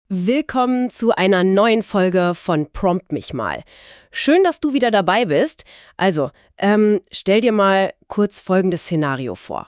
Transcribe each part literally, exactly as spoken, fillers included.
Willkommen zu einer neuen Folge von Prompt mich mal. Schön, dass du wieder dabei bist. Also, ähm, stell dir mal kurz folgendes Szenario vor.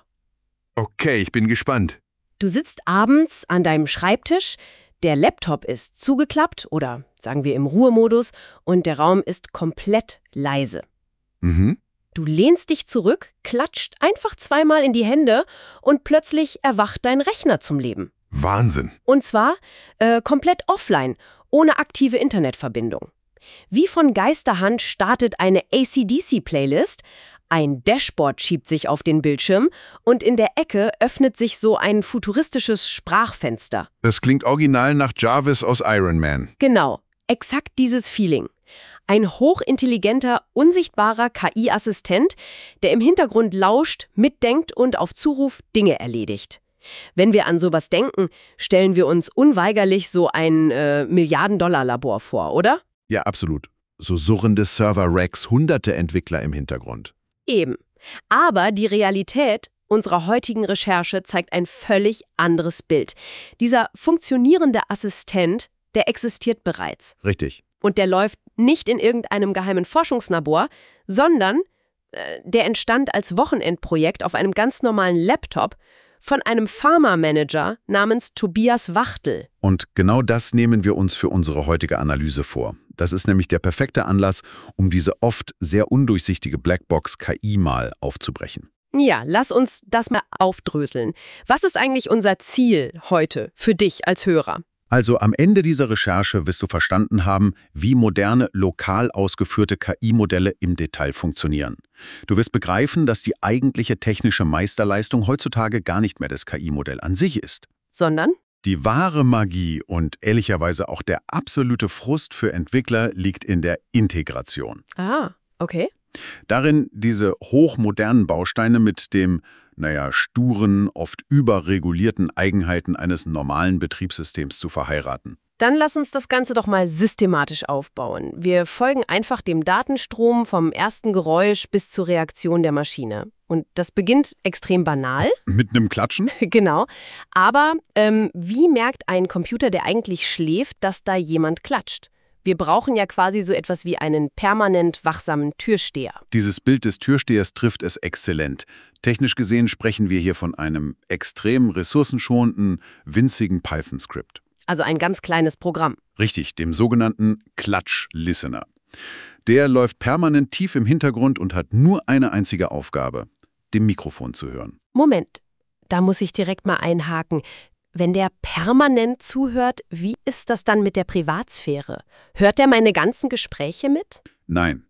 Okay, ich bin gespannt. Du sitzt abends an deinem Schreibtisch, der Laptop ist zugeklappt oder sagen wir im Ruhemodus und der Raum ist komplett leise. Mhm. Du lehnst dich zurück, klatscht einfach zweimal in die Hände und plötzlich erwacht dein Rechner zum Leben. Wahnsinn. Und zwar äh, komplett offline, ohne aktive Internetverbindung. Wie von Geisterhand startet eine A C D C-Playlist, ein Dashboard schiebt sich auf den Bildschirm und in der Ecke öffnet sich so ein futuristisches Sprachfenster. Das klingt original nach Jarvis aus Iron Man. Genau, exakt dieses Feeling. Ein hochintelligenter, unsichtbarer K I-Assistent, der im Hintergrund lauscht, mitdenkt und auf Zuruf Dinge erledigt. Wenn wir an sowas denken, stellen wir uns unweigerlich so ein äh, Milliarden-Dollar-Labor vor, oder? Ja, absolut. So surrende Server-Racks, hunderte Entwickler im Hintergrund. Eben. Aber die Realität unserer heutigen Recherche zeigt ein völlig anderes Bild. Dieser funktionierende Assistent, der existiert bereits. Richtig. Und der läuft nicht in irgendeinem geheimen Forschungslabor, sondern äh, der entstand als Wochenendprojekt auf einem ganz normalen Laptop von einem Pharma-Manager namens Tobias Wachtel. Und genau das nehmen wir uns für unsere heutige Analyse vor. Das ist nämlich der perfekte Anlass, um diese oft sehr undurchsichtige Blackbox K I mal aufzubrechen. Ja, lass uns das mal aufdröseln. Was ist eigentlich unser Ziel heute für dich als Hörer? Also am Ende dieser Recherche wirst du verstanden haben, wie moderne, lokal ausgeführte K I-Modelle im Detail funktionieren. Du wirst begreifen, dass die eigentliche technische Meisterleistung heutzutage gar nicht mehr das K I-Modell an sich ist. Sondern? Die wahre Magie und ehrlicherweise auch der absolute Frust für Entwickler liegt in der Integration. Ah, okay. Darin, diese hochmodernen Bausteine mit dem, naja, sturen, oft überregulierten Eigenheiten eines normalen Betriebssystems zu verheiraten. Dann lass uns das Ganze doch mal systematisch aufbauen. Wir folgen einfach dem Datenstrom vom ersten Geräusch bis zur Reaktion der Maschine. Und das beginnt extrem banal. Mit einem Klatschen? Genau. Aber ähm, wie merkt ein Computer, der eigentlich schläft, dass da jemand klatscht? Wir brauchen ja quasi so etwas wie einen permanent wachsamen Türsteher. Dieses Bild des Türstehers trifft es exzellent. Technisch gesehen sprechen wir hier von einem extrem ressourcenschonenden, winzigen Python-Skript. Also ein ganz kleines Programm. Richtig, dem sogenannten Klatsch-Listener. Der läuft permanent tief im Hintergrund und hat nur eine einzige Aufgabe, dem Mikrofon zu hören. Moment, da muss ich direkt mal einhaken. Wenn der permanent zuhört, wie ist das dann mit der Privatsphäre? Hört er meine ganzen Gespräche mit? Nein.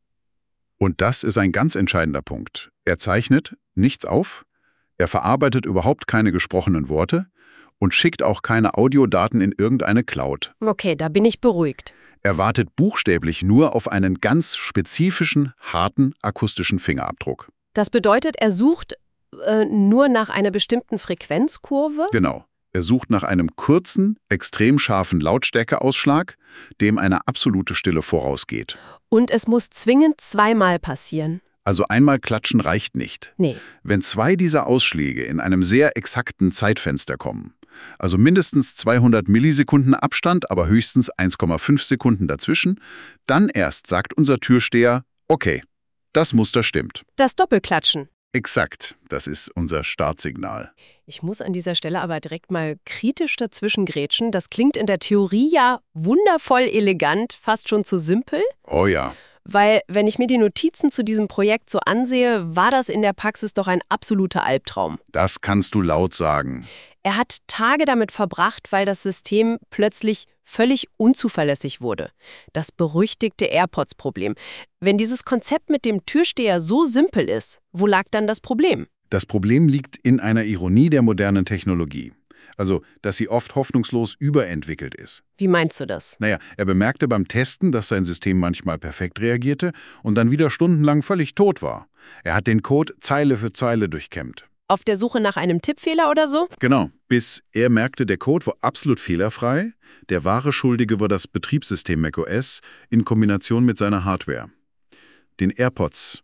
Und das ist ein ganz entscheidender Punkt. Er zeichnet nichts auf, er verarbeitet überhaupt keine gesprochenen Worte und schickt auch keine Audiodaten in irgendeine Cloud. Okay, da bin ich beruhigt. Er wartet buchstäblich nur auf einen ganz spezifischen, harten, akustischen Fingerabdruck. Das bedeutet, er sucht äh, nur nach einer bestimmten Frequenzkurve? Genau. Er sucht nach einem kurzen, extrem scharfen Lautstärkeausschlag, dem eine absolute Stille vorausgeht. Und es muss zwingend zweimal passieren. Also einmal klatschen reicht nicht. Nee. Wenn zwei dieser Ausschläge in einem sehr exakten Zeitfenster kommen, also mindestens zweihundert Millisekunden Abstand, aber höchstens eins Komma fünf Sekunden dazwischen, dann erst sagt unser Türsteher, okay, das Muster stimmt. Das Doppelklatschen. Exakt, das ist unser Startsignal. Ich muss an dieser Stelle aber direkt mal kritisch dazwischengrätschen. Das klingt in der Theorie ja wundervoll elegant, fast schon zu simpel. Oh ja. Weil, wenn ich mir die Notizen zu diesem Projekt so ansehe, war das in der Praxis doch ein absoluter Albtraum. Das kannst du laut sagen. Er hat Tage damit verbracht, weil das System plötzlich völlig unzuverlässig wurde. Das berüchtigte AirPods-Problem. Wenn dieses Konzept mit dem Türsteher so simpel ist, wo lag dann das Problem? Das Problem liegt in einer Ironie der modernen Technologie. Also, dass sie oft hoffnungslos überentwickelt ist. Wie meinst du das? Naja, er bemerkte beim Testen, dass sein System manchmal perfekt reagierte und dann wieder stundenlang völlig tot war. Er hat den Code Zeile für Zeile durchkämmt. Auf der Suche nach einem Tippfehler oder so? Genau, bis er merkte, der Code war absolut fehlerfrei. Der wahre Schuldige war das Betriebssystem macOS in Kombination mit seiner Hardware. den AirPods.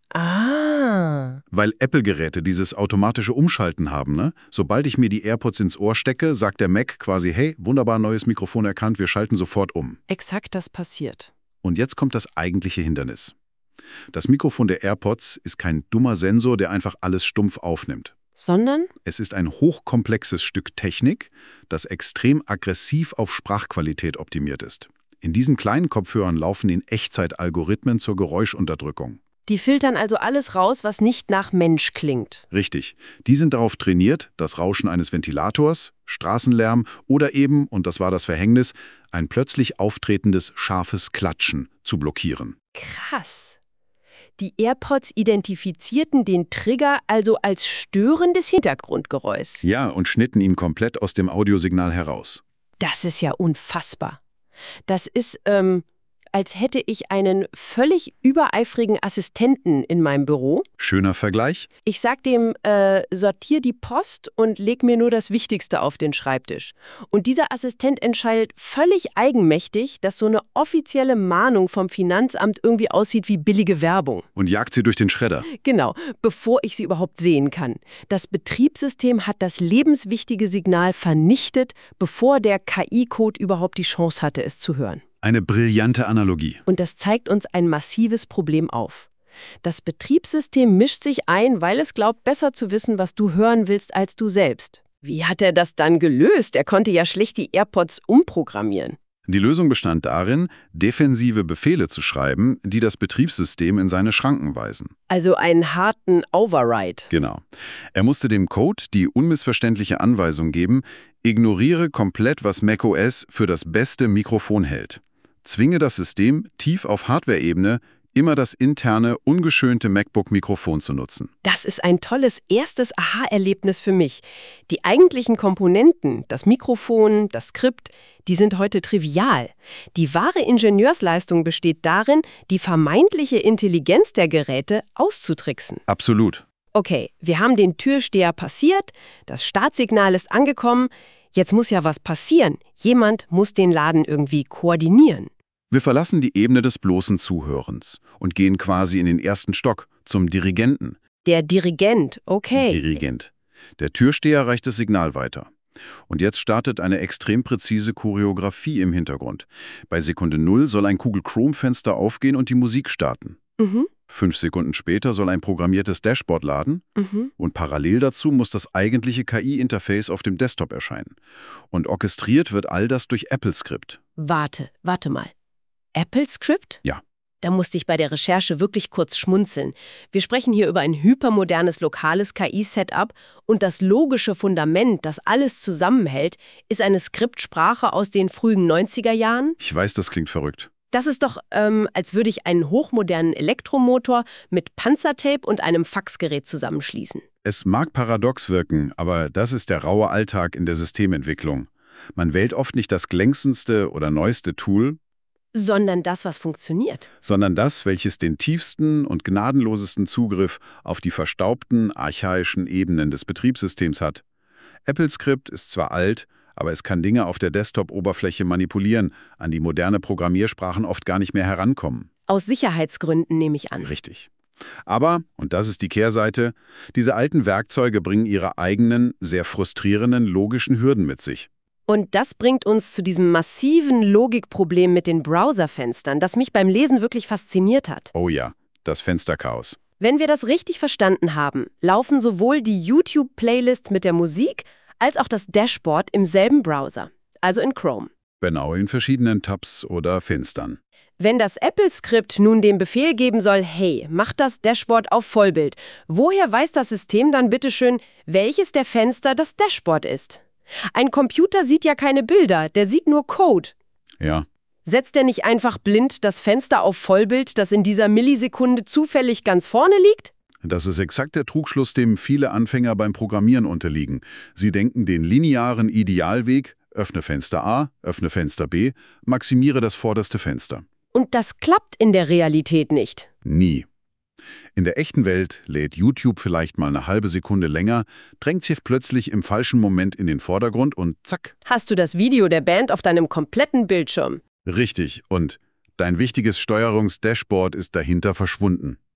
Ah. Weil Apple-Geräte dieses automatische Umschalten haben, ne? Sobald ich mir die AirPods ins Ohr stecke, sagt der Mac quasi, hey, wunderbar, neues Mikrofon erkannt, wir schalten sofort um. Exakt das passiert. Und jetzt kommt das eigentliche Hindernis. Das Mikrofon der AirPods ist kein dummer Sensor, der einfach alles stumpf aufnimmt. Sondern? Es ist ein hochkomplexes Stück Technik, das extrem aggressiv auf Sprachqualität optimiert ist. In diesen kleinen Kopfhörern laufen in Echtzeit Algorithmen zur Geräuschunterdrückung. Die filtern also alles raus, was nicht nach Mensch klingt. Richtig. Die sind darauf trainiert, das Rauschen eines Ventilators, Straßenlärm oder eben, und das war das Verhängnis, ein plötzlich auftretendes, scharfes Klatschen zu blockieren. Krass. Die AirPods identifizierten den Trigger also als störendes Hintergrundgeräusch. Ja, und schnitten ihn komplett aus dem Audiosignal heraus. Das ist ja unfassbar. Das ist, ähm, als hätte ich einen völlig übereifrigen Assistenten in meinem Büro. Schöner Vergleich? Ich sag dem, äh, sortier die Post und leg mir nur das Wichtigste auf den Schreibtisch. Und dieser Assistent entscheidet völlig eigenmächtig, dass so eine offizielle Mahnung vom Finanzamt irgendwie aussieht wie billige Werbung. Und jagt sie durch den Schredder. Genau, bevor ich sie überhaupt sehen kann. Das Betriebssystem hat das lebenswichtige Signal vernichtet, bevor der K I-Code überhaupt die Chance hatte, es zu hören. Eine brillante Analogie. Und das zeigt uns ein massives Problem auf. Das Betriebssystem mischt sich ein, weil es glaubt, besser zu wissen, was du hören willst, als du selbst. Wie hat er das dann gelöst? Er konnte ja schlecht die AirPods umprogrammieren. Die Lösung bestand darin, defensive Befehle zu schreiben, die das Betriebssystem in seine Schranken weisen. Also einen harten Override. Genau. Er musste dem Code die unmissverständliche Anweisung geben, ignoriere komplett, was macOS für das beste Mikrofon hält. Zwinge das System, tief auf Hardware-Ebene, immer das interne, ungeschönte MacBook-Mikrofon zu nutzen. Das ist ein tolles erstes Aha-Erlebnis für mich. Die eigentlichen Komponenten, das Mikrofon, das Skript, die sind heute trivial. Die wahre Ingenieursleistung besteht darin, die vermeintliche Intelligenz der Geräte auszutricksen. Absolut. Okay, wir haben den Türsteher passiert, das Startsignal ist angekommen. Jetzt muss ja was passieren. Jemand muss den Laden irgendwie koordinieren. Wir verlassen die Ebene des bloßen Zuhörens und gehen quasi in den ersten Stock, zum Dirigenten. Der Dirigent, okay. Dirigent. Der Türsteher reicht das Signal weiter. Und jetzt startet eine extrem präzise Choreografie im Hintergrund. Bei Sekunde Null soll ein Google-Chrome-Fenster aufgehen und die Musik starten. Mhm. Fünf Sekunden später soll ein programmiertes Dashboard laden. Mhm. Und parallel dazu muss das eigentliche K I-Interface auf dem Desktop erscheinen. Und orchestriert wird all das durch AppleScript. Warte, warte mal. AppleScript? Ja. Da musste ich bei der Recherche wirklich kurz schmunzeln. Wir sprechen hier über ein hypermodernes lokales K I-Setup und das logische Fundament, das alles zusammenhält, ist eine Skriptsprache aus den frühen neunziger Jahren. Ich weiß, das klingt verrückt. Das ist doch, ähm, als würde ich einen hochmodernen Elektromotor mit Panzertape und einem Faxgerät zusammenschließen. Es mag paradox wirken, aber das ist der raue Alltag in der Systementwicklung. Man wählt oft nicht das glänzendste oder neueste Tool, sondern das, was funktioniert. Sondern das, welches den tiefsten und gnadenlosesten Zugriff auf die verstaubten, archaischen Ebenen des Betriebssystems hat. AppleScript ist zwar alt, aber es kann Dinge auf der Desktop-Oberfläche manipulieren, an die moderne Programmiersprachen oft gar nicht mehr herankommen. Aus Sicherheitsgründen nehme ich an. Richtig. Aber, und das ist die Kehrseite, diese alten Werkzeuge bringen ihre eigenen, sehr frustrierenden logischen Hürden mit sich. Und das bringt uns zu diesem massiven Logikproblem mit den Browserfenstern, das mich beim Lesen wirklich fasziniert hat. Oh ja, das Fensterchaos. Wenn wir das richtig verstanden haben, laufen sowohl die YouTube-Playlist mit der Musik als auch das Dashboard im selben Browser, also in Chrome. Genau, in verschiedenen Tabs oder Fenstern. Wenn das Apple-Skript nun den Befehl geben soll, hey, mach das Dashboard auf Vollbild, woher weiß das System dann bitteschön, welches der Fenster das Dashboard ist? Ein Computer sieht ja keine Bilder, der sieht nur Code. Ja. Setzt er nicht einfach blind das Fenster auf Vollbild, das in dieser Millisekunde zufällig ganz vorne liegt? Das ist exakt der Trugschluss, dem viele Anfänger beim Programmieren unterliegen. Sie denken den linearen Idealweg, öffne Fenster A, öffne Fenster B, maximiere das vorderste Fenster. Und das klappt in der Realität nicht. Nie. In der echten Welt lädt YouTube vielleicht mal eine halbe Sekunde länger, drängt sich plötzlich im falschen Moment in den Vordergrund und zack. Hast du das Video der Band auf deinem kompletten Bildschirm? Richtig. Und dein wichtiges Steuerungs-Dashboard ist dahinter verschwunden.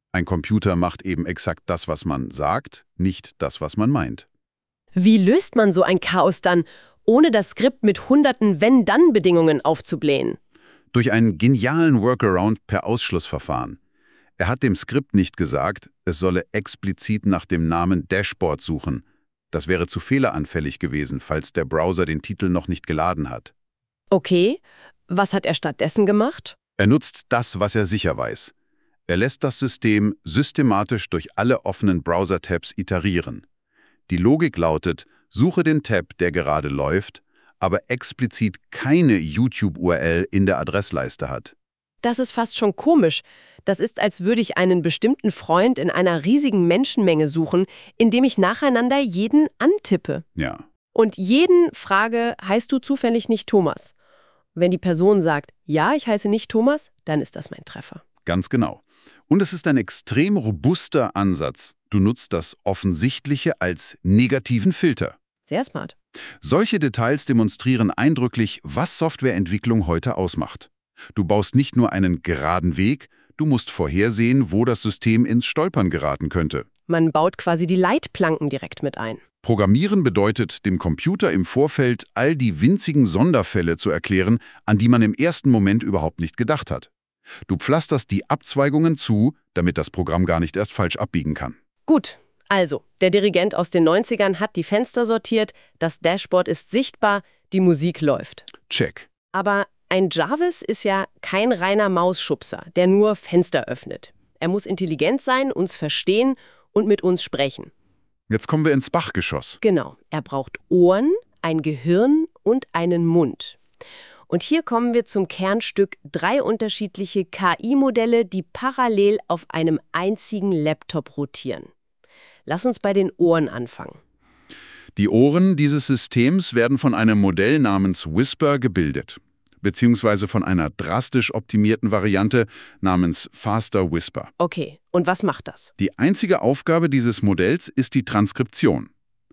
Ein Computer macht eben exakt das, was man sagt, nicht das, was man meint. Wie löst man so ein Chaos dann, ohne das Skript mit hunderten Wenn-Dann-Bedingungen aufzublähen? Durch einen genialen Workaround per Ausschlussverfahren. Er hat dem Skript nicht gesagt, es solle explizit nach dem Namen Dashboard suchen. Das wäre zu fehleranfällig gewesen, falls der Browser den Titel noch nicht geladen hat. Okay, was hat er stattdessen gemacht? Er nutzt das, was er sicher weiß. Er lässt das System systematisch durch alle offenen Browser-Tabs iterieren. Die Logik lautet, suche den Tab, der gerade läuft, aber explizit keine YouTube-U R L in der Adressleiste hat. Das ist fast schon komisch. Das ist, als würde ich einen bestimmten Freund in einer riesigen Menschenmenge suchen, indem ich nacheinander jeden antippe. Ja. Und jeden frage, heißt du zufällig nicht Thomas? Wenn die Person sagt, ja, ich heiße nicht Thomas, dann ist das mein Treffer. Ganz genau. Und es ist ein extrem robuster Ansatz. Du nutzt das Offensichtliche als negativen Filter. Sehr smart. Solche Details demonstrieren eindrücklich, was Softwareentwicklung heute ausmacht. Du baust nicht nur einen geraden Weg, du musst vorhersehen, wo das System ins Stolpern geraten könnte. Man baut quasi die Leitplanken direkt mit ein. Programmieren bedeutet, dem Computer im Vorfeld all die winzigen Sonderfälle zu erklären, an die man im ersten Moment überhaupt nicht gedacht hat. Du pflasterst die Abzweigungen zu, damit das Programm gar nicht erst falsch abbiegen kann. Gut, also, der Dirigent aus den neunzigern hat die Fenster sortiert, das Dashboard ist sichtbar, die Musik läuft. Check. Aber ein Jarvis ist ja kein reiner Mausschubser, der nur Fenster öffnet. Er muss intelligent sein, uns verstehen und mit uns sprechen. Jetzt kommen wir ins Bachgeschoss. Genau, er braucht Ohren, ein Gehirn und einen Mund. Und hier kommen wir zum Kernstück: drei unterschiedliche K I-Modelle, die parallel auf einem einzigen Laptop rotieren. Lass uns bei den Ohren anfangen. Die Ohren dieses Systems werden von einem Modell namens Whisper gebildet, beziehungsweise von einer drastisch optimierten Variante namens Faster Whisper. Okay, und was macht das? Die einzige Aufgabe dieses Modells ist die Transkription.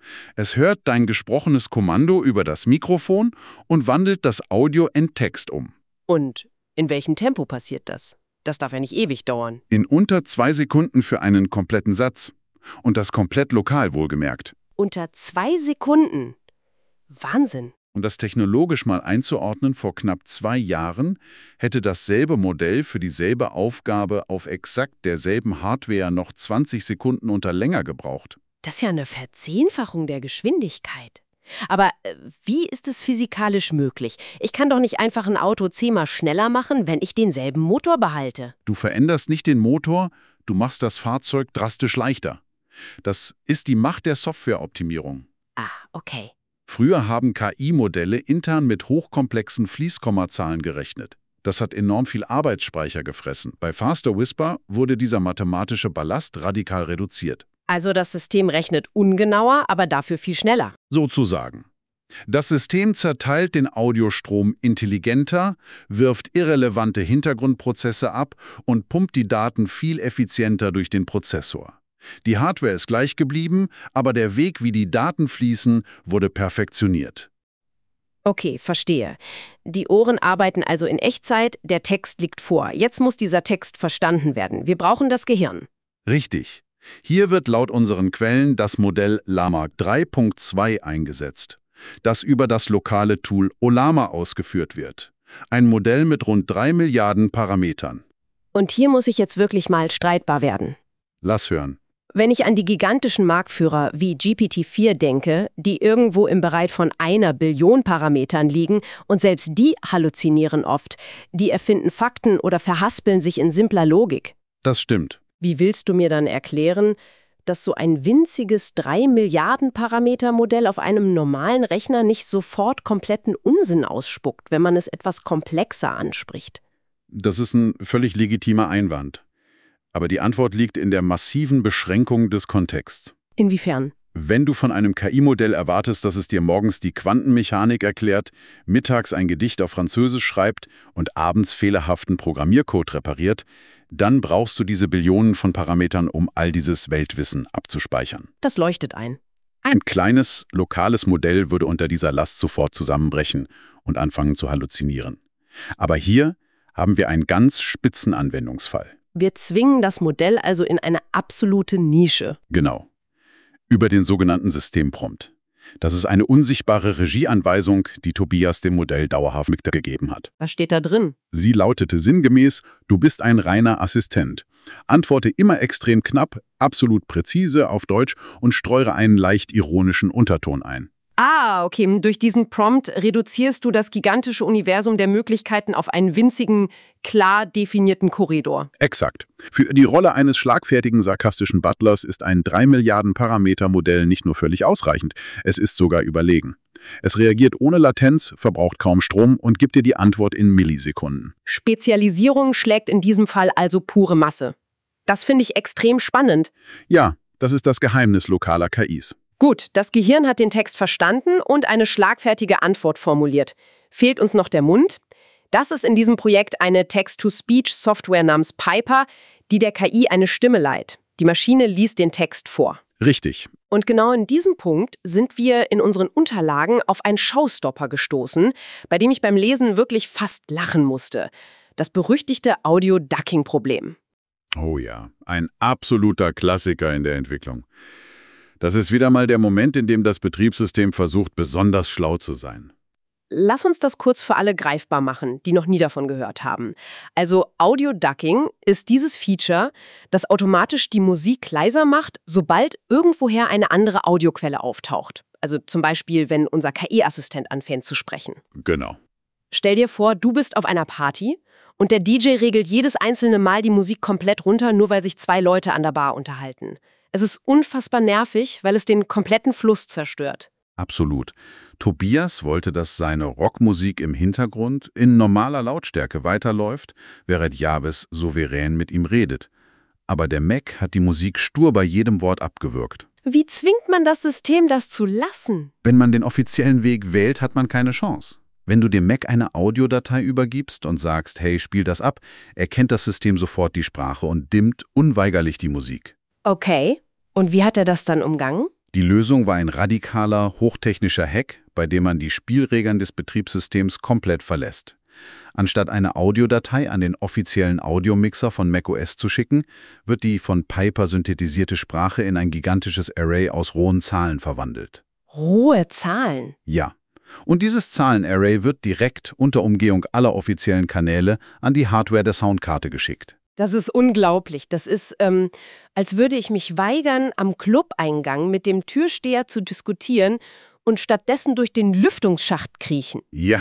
Es hört dein gesprochenes Kommando über das Mikrofon und wandelt das Audio in Text um. Und in welchem Tempo passiert das? Das darf ja nicht ewig dauern. In unter zwei Sekunden für einen kompletten Satz. Und das komplett lokal, wohlgemerkt. Unter zwei Sekunden? Wahnsinn. Um das technologisch mal einzuordnen, vor knapp zwei Jahren hätte dasselbe Modell für dieselbe Aufgabe auf exakt derselben Hardware noch zwanzig Sekunden unter länger gebraucht. Das ist ja eine Verzehnfachung der Geschwindigkeit. Aber äh, wie ist es physikalisch möglich? Ich kann doch nicht einfach ein Auto zehnmal schneller machen, wenn ich denselben Motor behalte. Du veränderst nicht den Motor, du machst das Fahrzeug drastisch leichter. Das ist die Macht der Softwareoptimierung. Ah, okay. Früher haben K I-Modelle intern mit hochkomplexen Fließkommazahlen gerechnet. Das hat enorm viel Arbeitsspeicher gefressen. Bei Faster Whisper wurde dieser mathematische Ballast radikal reduziert. Also das System rechnet ungenauer, aber dafür viel schneller. Sozusagen. Das System zerteilt den Audiostrom intelligenter, wirft irrelevante Hintergrundprozesse ab und pumpt die Daten viel effizienter durch den Prozessor. Die Hardware ist gleich geblieben, aber der Weg, wie die Daten fließen, wurde perfektioniert. Okay, verstehe. Die Ohren arbeiten also in Echtzeit, der Text liegt vor. Jetzt muss dieser Text verstanden werden. Wir brauchen das Gehirn. Richtig. Hier wird laut unseren Quellen das Modell Llama drei Punkt zwei eingesetzt, das über das lokale Tool Ollama ausgeführt wird. Ein Modell mit rund drei Milliarden Parametern. Und hier muss ich jetzt wirklich mal streitbar werden. Lass hören. Wenn ich an die gigantischen Marktführer wie G P T vier denke, die irgendwo im Bereich von einer Billion Parametern liegen und selbst die halluzinieren oft, die erfinden Fakten oder verhaspeln sich in simpler Logik. Das stimmt. Wie willst du mir dann erklären, dass so ein winziges drei Milliarden Parameter Modell auf einem normalen Rechner nicht sofort kompletten Unsinn ausspuckt, wenn man es etwas komplexer anspricht? Das ist ein völlig legitimer Einwand. Aber die Antwort liegt in der massiven Beschränkung des Kontexts. Inwiefern? Wenn du von einem K I-Modell erwartest, dass es dir morgens die Quantenmechanik erklärt, mittags ein Gedicht auf Französisch schreibt und abends fehlerhaften Programmiercode repariert, dann brauchst du diese Billionen von Parametern, um all dieses Weltwissen abzuspeichern. Das leuchtet ein. Ein kleines, lokales Modell würde unter dieser Last sofort zusammenbrechen und anfangen zu halluzinieren. Aber hier haben wir einen ganz spitzen Anwendungsfall. Wir zwingen das Modell also in eine absolute Nische. Genau. Über den sogenannten Systemprompt. Das ist eine unsichtbare Regieanweisung, die Tobias dem Modell dauerhaft mitgegeben hat. Was steht da drin? Sie lautete sinngemäß: Du bist ein reiner Assistent. Antworte immer extrem knapp, absolut präzise auf Deutsch und streure einen leicht ironischen Unterton ein. Ah, okay. Durch diesen Prompt reduzierst du das gigantische Universum der Möglichkeiten auf einen winzigen, klar definierten Korridor. Exakt. Für die Rolle eines schlagfertigen, sarkastischen Butlers ist ein drei Milliarden Parameter Modell nicht nur völlig ausreichend, es ist sogar überlegen. Es reagiert ohne Latenz, verbraucht kaum Strom und gibt dir die Antwort in Millisekunden. Spezialisierung schlägt in diesem Fall also pure Masse. Das finde ich extrem spannend. Ja, das ist das Geheimnis lokaler K Is. Gut, das Gehirn hat den Text verstanden und eine schlagfertige Antwort formuliert. Fehlt uns noch der Mund? Das ist in diesem Projekt eine Text-to-Speech-Software namens Piper, die der K I eine Stimme leiht. Die Maschine liest den Text vor. Richtig. Und genau in diesem Punkt sind wir in unseren Unterlagen auf einen Showstopper gestoßen, bei dem ich beim Lesen wirklich fast lachen musste. Das berüchtigte Audio-Ducking-Problem. Oh ja, ein absoluter Klassiker in der Entwicklung. Das ist wieder mal der Moment, in dem das Betriebssystem versucht, besonders schlau zu sein. Lass uns das kurz für alle greifbar machen, die noch nie davon gehört haben. Also Audio-Ducking ist dieses Feature, das automatisch die Musik leiser macht, sobald irgendwoher eine andere Audioquelle auftaucht. Also zum Beispiel, wenn unser K I-Assistent anfängt zu sprechen. Genau. Stell dir vor, du bist auf einer Party und der D J regelt jedes einzelne Mal die Musik komplett runter, nur weil sich zwei Leute an der Bar unterhalten. Es ist unfassbar nervig, weil es den kompletten Fluss zerstört. Absolut. Tobias wollte, dass seine Rockmusik im Hintergrund in normaler Lautstärke weiterläuft, während Jarvis souverän mit ihm redet. Aber der Mac hat die Musik stur bei jedem Wort abgewürgt. Wie zwingt man das System, das zu lassen? Wenn man den offiziellen Weg wählt, hat man keine Chance. Wenn du dem Mac eine Audiodatei übergibst und sagst, hey, spiel das ab, erkennt das System sofort die Sprache und dimmt unweigerlich die Musik. Okay. Und wie hat er das dann umgangen? Die Lösung war ein radikaler, hochtechnischer Hack, bei dem man die Spielregeln des Betriebssystems komplett verlässt. Anstatt eine Audiodatei an den offiziellen Audiomixer von macOS zu schicken, wird die von Piper synthetisierte Sprache in ein gigantisches Array aus rohen Zahlen verwandelt. Rohe Zahlen? Ja. Und dieses Zahlenarray wird direkt unter Umgehung aller offiziellen Kanäle an die Hardware der Soundkarte geschickt. Das ist unglaublich. Das ist, ähm, als würde ich mich weigern, am Clubeingang mit dem Türsteher zu diskutieren und stattdessen durch den Lüftungsschacht kriechen. Ja.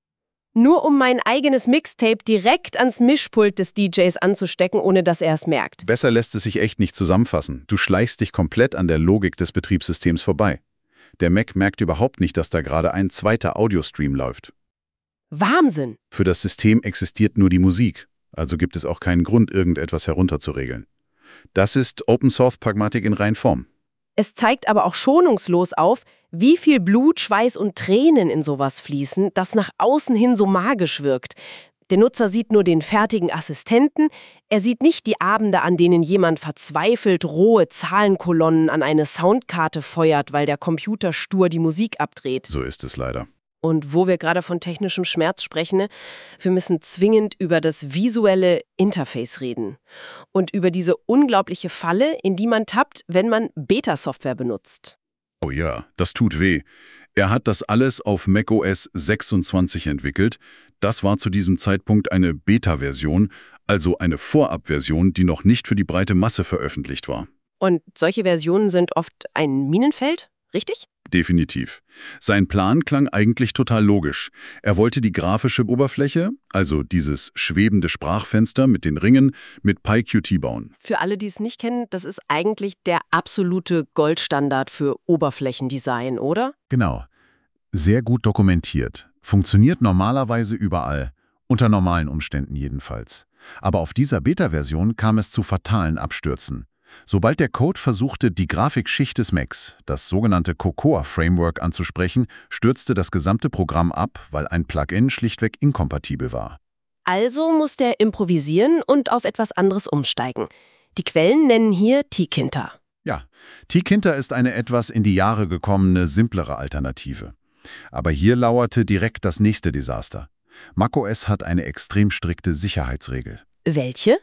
Nur um mein eigenes Mixtape direkt ans Mischpult des D Js anzustecken, ohne dass er es merkt. Besser lässt es sich echt nicht zusammenfassen. Du schleichst dich komplett an der Logik des Betriebssystems vorbei. Der Mac merkt überhaupt nicht, dass da gerade ein zweiter Audiostream läuft. Wahnsinn! Für das System existiert nur die Musik. Also gibt es auch keinen Grund, irgendetwas herunterzuregeln. Das ist Open-Source-Pragmatik in Reinform. Es zeigt aber auch schonungslos auf, wie viel Blut, Schweiß und Tränen in sowas fließen, das nach außen hin so magisch wirkt. Der Nutzer sieht nur den fertigen Assistenten, er sieht nicht die Abende, an denen jemand verzweifelt rohe Zahlenkolonnen an eine Soundkarte feuert, weil der Computer stur die Musik abdreht. So ist es leider. Und wo wir gerade von technischem Schmerz sprechen, wir müssen zwingend über das visuelle Interface reden. Und über diese unglaubliche Falle, in die man tappt, wenn man Beta-Software benutzt. Oh ja, das tut weh. Er hat das alles auf macOS sechsundzwanzig entwickelt. Das war zu diesem Zeitpunkt eine Beta-Version, also eine Vorabversion, die noch nicht für die breite Masse veröffentlicht war. Und solche Versionen sind oft ein Minenfeld, richtig? Definitiv. Sein Plan klang eigentlich total logisch. Er wollte die grafische Oberfläche, also dieses schwebende Sprachfenster mit den Ringen, mit PyQt bauen. Für alle, die es nicht kennen, das ist eigentlich der absolute Goldstandard für Oberflächendesign, oder? Genau. Sehr gut dokumentiert. Funktioniert normalerweise überall. Unter normalen Umständen jedenfalls. Aber auf dieser Beta-Version kam es zu fatalen Abstürzen. Sobald der Code versuchte, die Grafikschicht des Macs, das sogenannte Cocoa-Framework, anzusprechen, stürzte das gesamte Programm ab, weil ein Plugin schlichtweg inkompatibel war. Also musste er improvisieren und auf etwas anderes umsteigen. Die Quellen nennen hier tkinter. Ja, tkinter ist eine etwas in die Jahre gekommene, simplere Alternative. Aber hier lauerte direkt das nächste Desaster. macOS hat eine extrem strikte Sicherheitsregel. Welche?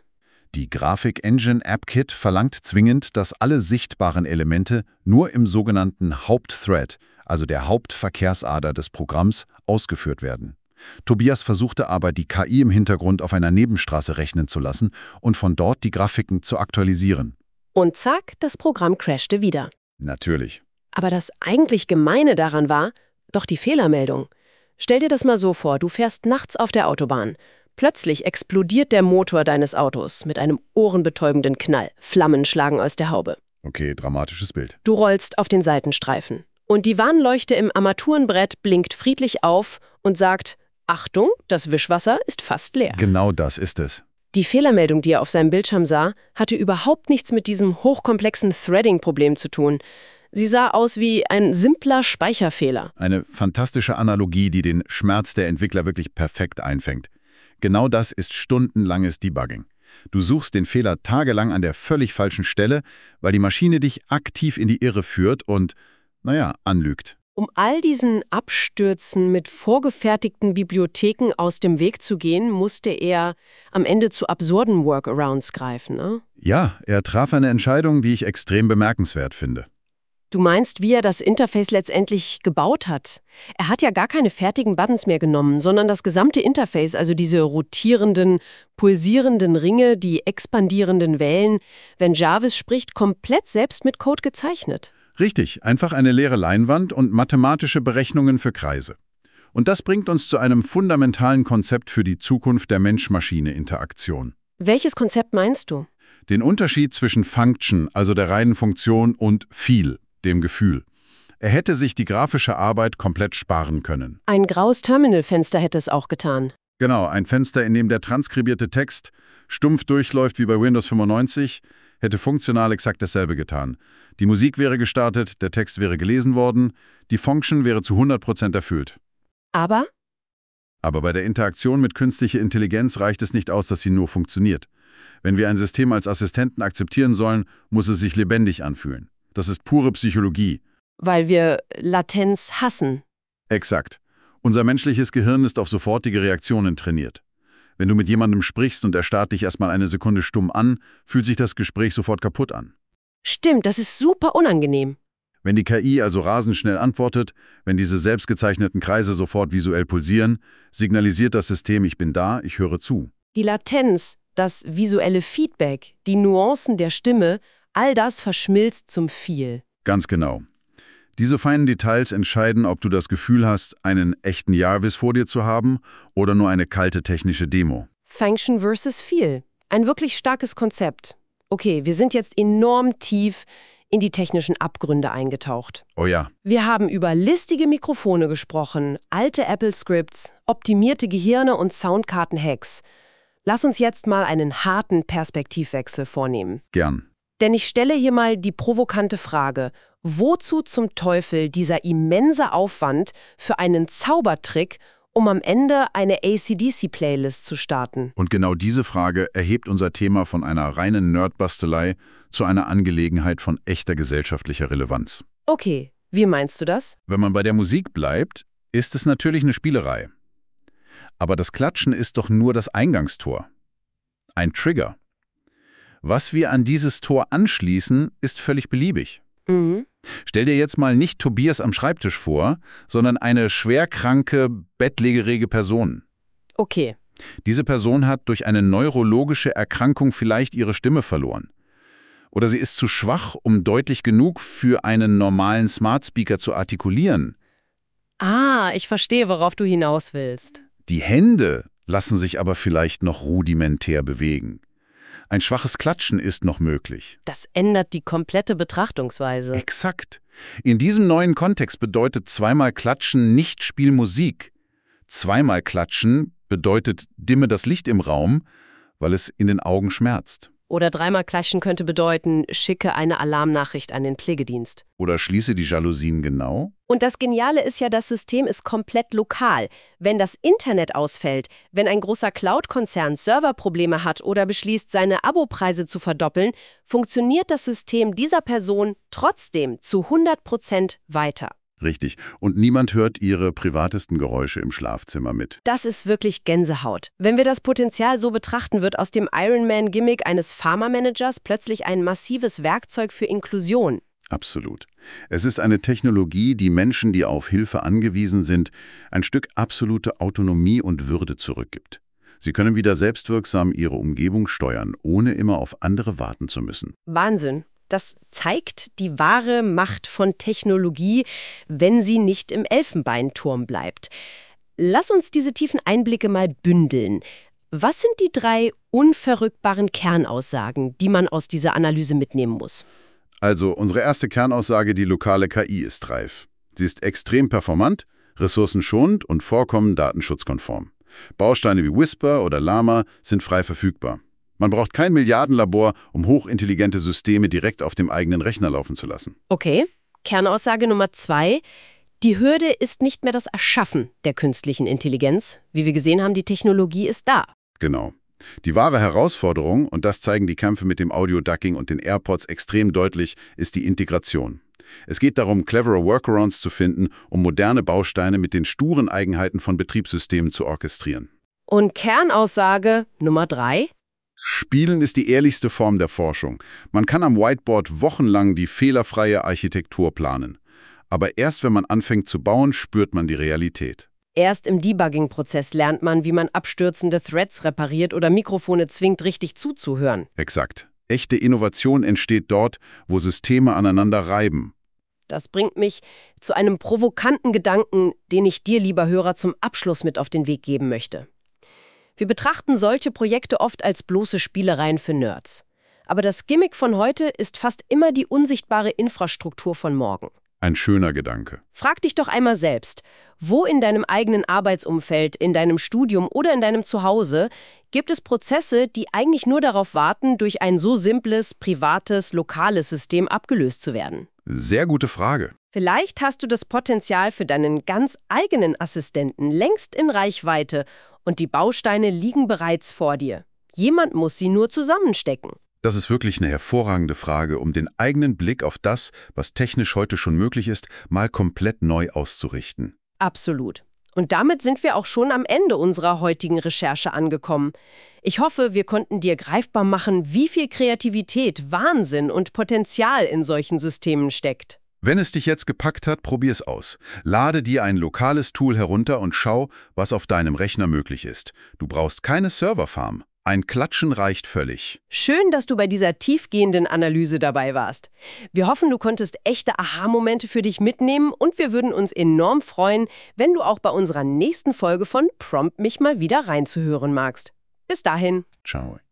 Die Grafik-Engine AppKit verlangt zwingend, dass alle sichtbaren Elemente nur im sogenannten Hauptthread, also der Hauptverkehrsader des Programms, ausgeführt werden. Tobias versuchte aber, die K I im Hintergrund auf einer Nebenstraße rechnen zu lassen und von dort die Grafiken zu aktualisieren. Und zack, das Programm crashte wieder. Natürlich. Aber das eigentlich Gemeine daran war doch die Fehlermeldung. Stell dir das mal so vor, du fährst nachts auf der Autobahn. Plötzlich explodiert der Motor deines Autos mit einem ohrenbetäubenden Knall. Flammen schlagen aus der Haube. Okay, dramatisches Bild. Du rollst auf den Seitenstreifen. Und die Warnleuchte im Armaturenbrett blinkt friedlich auf und sagt, Achtung, das Wischwasser ist fast leer. Genau das ist es. Die Fehlermeldung, die er auf seinem Bildschirm sah, hatte überhaupt nichts mit diesem hochkomplexen Threading-Problem zu tun. Sie sah aus wie ein simpler Speicherfehler. Eine fantastische Analogie, die den Schmerz der Entwickler wirklich perfekt einfängt. Genau das ist stundenlanges Debugging. Du suchst den Fehler tagelang an der völlig falschen Stelle, weil die Maschine dich aktiv in die Irre führt und, naja, anlügt. Um all diesen Abstürzen mit vorgefertigten Bibliotheken aus dem Weg zu gehen, musste er am Ende zu absurden Workarounds greifen, ne? Ja, er traf eine Entscheidung, die ich extrem bemerkenswert finde. Du meinst, wie er das Interface letztendlich gebaut hat? Er hat ja gar keine fertigen Buttons mehr genommen, sondern das gesamte Interface, also diese rotierenden, pulsierenden Ringe, die expandierenden Wellen, wenn Jarvis spricht, komplett selbst mit Code gezeichnet. Richtig, einfach eine leere Leinwand und mathematische Berechnungen für Kreise. Und das bringt uns zu einem fundamentalen Konzept für die Zukunft der Mensch-Maschine-Interaktion. Welches Konzept meinst du? Den Unterschied zwischen Function, also der reinen Funktion, und Feel, dem Gefühl. Er hätte sich die grafische Arbeit komplett sparen können. Ein graues Terminalfenster hätte es auch getan. Genau, ein Fenster, in dem der transkribierte Text stumpf durchläuft wie bei Windows fünfundneunzig, hätte funktional exakt dasselbe getan. Die Musik wäre gestartet, der Text wäre gelesen worden, die Function wäre zu hundert Prozent erfüllt. Aber? Aber bei der Interaktion mit künstlicher Intelligenz reicht es nicht aus, dass sie nur funktioniert. Wenn wir ein System als Assistenten akzeptieren sollen, muss es sich lebendig anfühlen. Das ist pure Psychologie. Weil wir Latenz hassen. Exakt. Unser menschliches Gehirn ist auf sofortige Reaktionen trainiert. Wenn du mit jemandem sprichst und er starrt dich erstmal eine Sekunde stumm an, fühlt sich das Gespräch sofort kaputt an. Stimmt, das ist super unangenehm. Wenn die K I also rasend schnell antwortet, wenn diese selbstgezeichneten Kreise sofort visuell pulsieren, signalisiert das System, ich bin da, ich höre zu. Die Latenz, das visuelle Feedback, die Nuancen der Stimme, all das verschmilzt zum Viel. Ganz genau. Diese feinen Details entscheiden, ob du das Gefühl hast, einen echten Jarvis vor dir zu haben oder nur eine kalte technische Demo. Function versus Feel. Ein wirklich starkes Konzept. Okay, wir sind jetzt enorm tief in die technischen Abgründe eingetaucht. Oh ja. Wir haben über listige Mikrofone gesprochen, alte Apple-Scripts, optimierte Gehirne und Soundkarten-Hacks. Lass uns jetzt mal einen harten Perspektivwechsel vornehmen. Gern. Denn ich stelle hier mal die provokante Frage, wozu zum Teufel dieser immense Aufwand für einen Zaubertrick, um am Ende eine A C D C-Playlist zu starten? Und genau diese Frage erhebt unser Thema von einer reinen Nerdbastelei zu einer Angelegenheit von echter gesellschaftlicher Relevanz. Okay, wie meinst du das? Wenn man bei der Musik bleibt, ist es natürlich eine Spielerei. Aber das Klatschen ist doch nur das Eingangstor. Ein Trigger. Was wir an dieses Tor anschließen, ist völlig beliebig. Mhm. Stell dir jetzt mal nicht Tobias am Schreibtisch vor, sondern eine schwerkranke, bettlägerige Person. Okay. Diese Person hat durch eine neurologische Erkrankung vielleicht ihre Stimme verloren. Oder sie ist zu schwach, um deutlich genug für einen normalen Smart Speaker zu artikulieren. Ah, ich verstehe, worauf du hinaus willst. Die Hände lassen sich aber vielleicht noch rudimentär bewegen. Ein schwaches Klatschen ist noch möglich. Das ändert die komplette Betrachtungsweise. Exakt. In diesem neuen Kontext bedeutet zweimal Klatschen nicht Spiel Musik. Zweimal Klatschen bedeutet dimme das Licht im Raum, weil es in den Augen schmerzt. Oder dreimal klatschen könnte bedeuten, schicke eine Alarmnachricht an den Pflegedienst. Oder schließe die Jalousien genau. Und das Geniale ist ja, das System ist komplett lokal. Wenn das Internet ausfällt, wenn ein großer Cloud-Konzern Serverprobleme hat oder beschließt, seine Abopreise zu verdoppeln, funktioniert das System dieser Person trotzdem zu hundert Prozent weiter. Richtig. Und niemand hört ihre privatesten Geräusche im Schlafzimmer mit. Das ist wirklich Gänsehaut. Wenn wir das Potenzial so betrachten, wird aus dem Ironman-Gimmick eines Pharma-Managers plötzlich ein massives Werkzeug für Inklusion. Absolut. Es ist eine Technologie, die Menschen, die auf Hilfe angewiesen sind, ein Stück absolute Autonomie und Würde zurückgibt. Sie können wieder selbstwirksam ihre Umgebung steuern, ohne immer auf andere warten zu müssen. Wahnsinn. Das zeigt die wahre Macht von Technologie, wenn sie nicht im Elfenbeinturm bleibt. Lass uns diese tiefen Einblicke mal bündeln. Was sind die drei unverrückbaren Kernaussagen, die man aus dieser Analyse mitnehmen muss? Also unsere erste Kernaussage, die lokale K I ist reif. Sie ist extrem performant, ressourcenschonend und vollkommen datenschutzkonform. Bausteine wie Whisper oder Llama sind frei verfügbar. Man braucht kein Milliardenlabor, um hochintelligente Systeme direkt auf dem eigenen Rechner laufen zu lassen. Okay, Kernaussage Nummer zwei. Die Hürde ist nicht mehr das Erschaffen der künstlichen Intelligenz. Wie wir gesehen haben, die Technologie ist da. Genau. Die wahre Herausforderung, und das zeigen die Kämpfe mit dem Audio-Ducking und den AirPods extrem deutlich, ist die Integration. Es geht darum, clevere Workarounds zu finden, um moderne Bausteine mit den sturen Eigenheiten von Betriebssystemen zu orchestrieren. Und Kernaussage Nummer drei. Spielen ist die ehrlichste Form der Forschung. Man kann am Whiteboard wochenlang die fehlerfreie Architektur planen. Aber erst wenn man anfängt zu bauen, spürt man die Realität. Erst im Debugging-Prozess lernt man, wie man abstürzende Threads repariert oder Mikrofone zwingt, richtig zuzuhören. Exakt. Echte Innovation entsteht dort, wo Systeme aneinander reiben. Das bringt mich zu einem provokanten Gedanken, den ich dir, lieber Hörer, zum Abschluss mit auf den Weg geben möchte. Wir betrachten solche Projekte oft als bloße Spielereien für Nerds. Aber das Gimmick von heute ist fast immer die unsichtbare Infrastruktur von morgen. Ein schöner Gedanke. Frag dich doch einmal selbst, wo in deinem eigenen Arbeitsumfeld, in deinem Studium oder in deinem Zuhause gibt es Prozesse, die eigentlich nur darauf warten, durch ein so simples, privates, lokales System abgelöst zu werden? Sehr gute Frage. Vielleicht hast du das Potenzial für deinen ganz eigenen Assistenten längst in Reichweite und die Bausteine liegen bereits vor dir. Jemand muss sie nur zusammenstecken. Das ist wirklich eine hervorragende Frage, um den eigenen Blick auf das, was technisch heute schon möglich ist, mal komplett neu auszurichten. Absolut. Und damit sind wir auch schon am Ende unserer heutigen Recherche angekommen. Ich hoffe, wir konnten dir greifbar machen, wie viel Kreativität, Wahnsinn und Potenzial in solchen Systemen steckt. Wenn es dich jetzt gepackt hat, probier's aus. Lade dir ein lokales Tool herunter und schau, was auf deinem Rechner möglich ist. Du brauchst keine Serverfarm. Ein Klatschen reicht völlig. Schön, dass du bei dieser tiefgehenden Analyse dabei warst. Wir hoffen, du konntest echte Aha-Momente für dich mitnehmen und wir würden uns enorm freuen, wenn du auch bei unserer nächsten Folge von Prompt mich mal wieder reinzuhören magst. Bis dahin. Ciao.